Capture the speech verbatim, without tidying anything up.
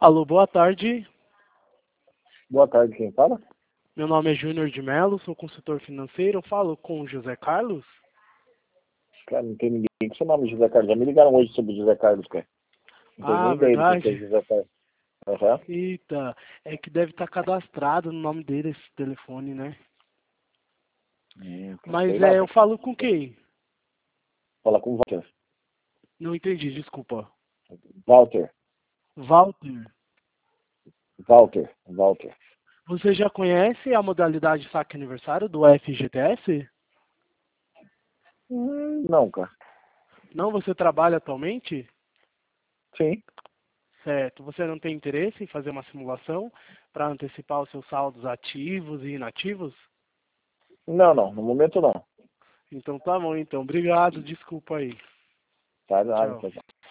Alô, boa tarde. Boa tarde, quem fala? Meu nome é Júnior de Mello, sou consultor financeiro. Eu falo com o José Carlos? Cara, não tem ninguém com seu nome, José Carlos. Já me ligaram hoje sobre o José Carlos, cara. Não tenho Ah, nem ideia do que é verdade? José Carlos. Aham. Eita, é que deve estar cadastrado no nome dele esse telefone, né? Hum, Mas sei lá, é, eu cara. falo com quem? Fala com o Walter. Não entendi, desculpa. Walter. Walter, Walter. Walter. você já conhece a modalidade saque aniversário do F G T S? Hum, não, cara. Não, você trabalha atualmente? Sim. Certo. Você não tem interesse em fazer uma simulação para antecipar os seus saldos ativos e inativos? Não, não. No momento não. Então tá bom, então. Obrigado, desculpa aí. Tá, nada, Tchau. tá.